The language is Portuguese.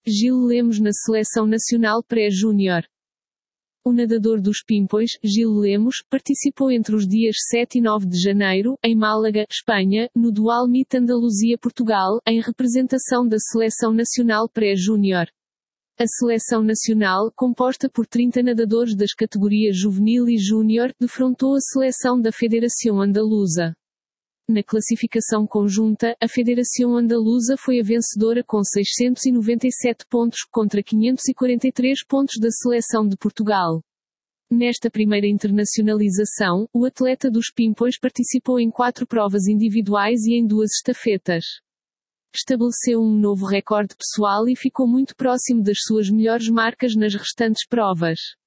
Gil Lemos na Seleção Nacional Pré-Júnior. O nadador dos Pimpões, Gil Lemos, participou entre os dias 7 e 9 de janeiro, em Málaga, Espanha, no Dual Meet Andaluzia-Portugal, em representação da Seleção Nacional Pré-Júnior. A Seleção Nacional, composta por 30 nadadores das categorias Juvenil e Júnior, defrontou a seleção da Federação Andaluza. Na classificação conjunta, a Federação Andaluza foi a vencedora com 697 pontos, contra 543 pontos da Seleção de Portugal. Nesta primeira internacionalização, o atleta dos Pimpões participou em 4 provas individuais e em 2 estafetas. Estabeleceu um novo recorde pessoal e ficou muito próximo das suas melhores marcas nas restantes provas.